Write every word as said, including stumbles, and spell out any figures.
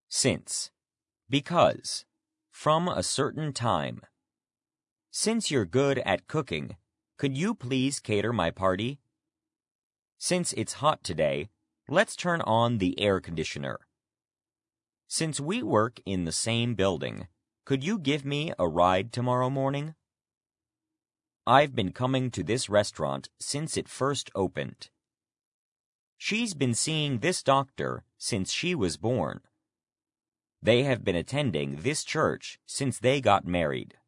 Since. Because. From a certain time. Since you're good at cooking, could you please cater my party? Since it's hot today, let's turn on the air conditioner. Since we work in the same building, could you give me a ride tomorrow morning? I've been coming to this restaurant since it first opened. She's been seeing this doctor since she was born. They have been attending this church since they got married.